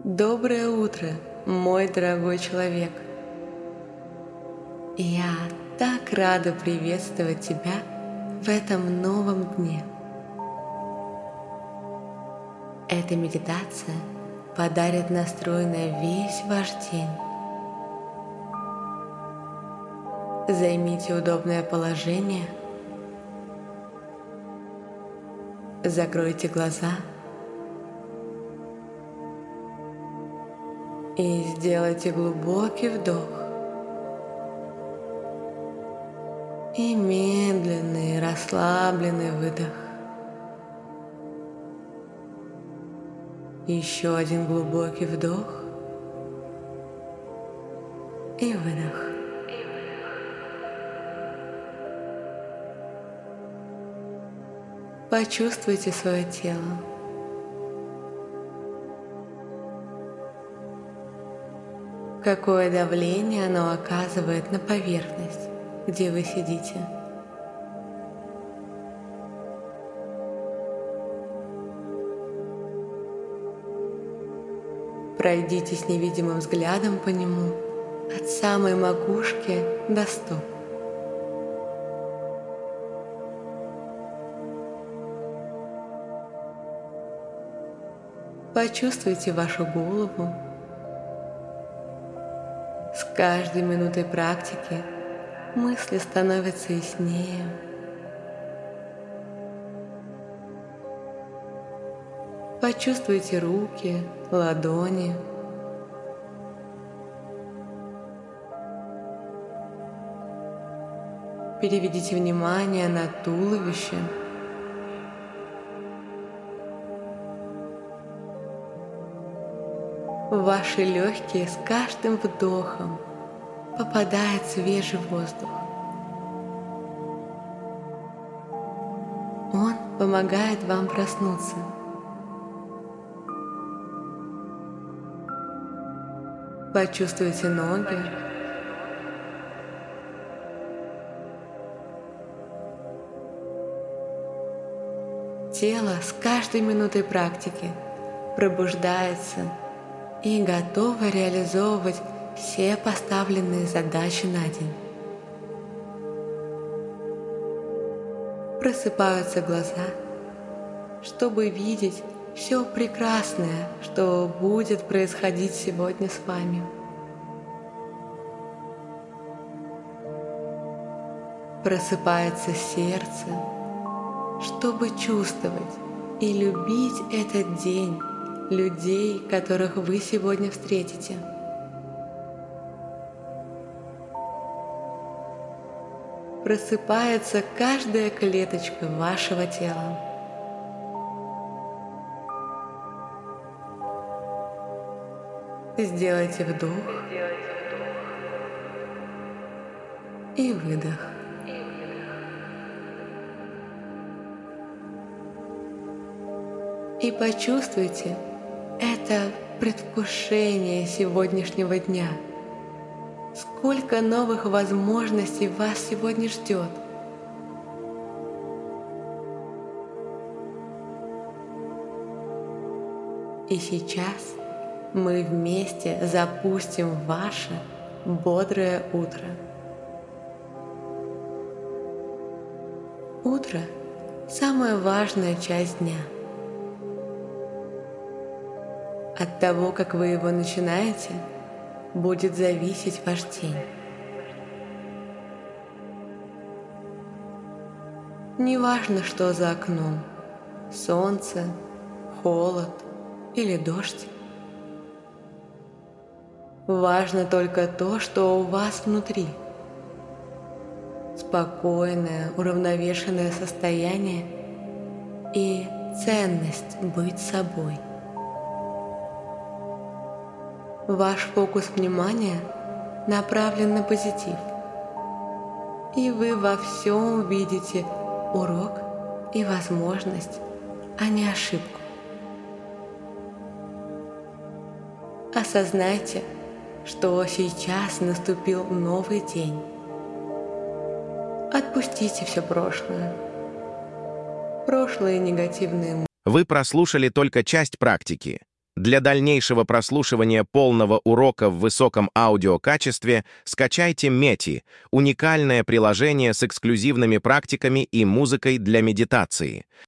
Доброе утро, мой дорогой человек. Я так рада приветствовать тебя в этом новом дне. Эта медитация подарит настрой на весь ваш день. Займите удобное положение, закройте глаза и сделайте глубокий вдох и медленный, расслабленный выдох. Еще один глубокий вдох и выдох. Почувствуйте свое тело. Какое давление оно оказывает на поверхность, где вы сидите. Пройдитесь невидимым взглядом по нему от самой макушки до стоп. Почувствуйте вашу голову. С каждой минутой практики мысли становятся яснее. Почувствуйте руки, ладони. Переведите внимание на туловище. В ваши легкие с каждым вдохом попадает свежий воздух. Он помогает вам проснуться. Почувствуйте ноги. Тело с каждой минутой практики пробуждается и готово реализовывать все поставленные задачи на день. Просыпаются глаза, чтобы видеть все прекрасное, что будет происходить сегодня с вами. Просыпается сердце, чтобы чувствовать и любить этот день, людей, которых вы сегодня встретите. Просыпается каждая клеточка вашего тела. Сделайте вдох и выдох. И почувствуйте это предвкушение сегодняшнего дня. Сколько новых возможностей вас сегодня ждет. И сейчас мы вместе запустим ваше бодрое утро. Утро – самая важная часть дня. От того, как вы его начинаете, будет зависеть ваш день. Неважно, что за окном – солнце, холод или дождь. Важно только то, что у вас внутри. Спокойное, уравновешенное состояние и ценность быть собой. Ваш фокус внимания направлен на позитив, и вы во всем видите урок и возможность, а не ошибку. Осознайте, что сейчас наступил новый день. Отпустите все прошлое. Прошлые негативные мысли. Вы прослушали только часть практики. Для дальнейшего прослушивания полного урока в высоком аудиокачестве скачайте Meti — уникальное приложение с эксклюзивными практиками и музыкой для медитации.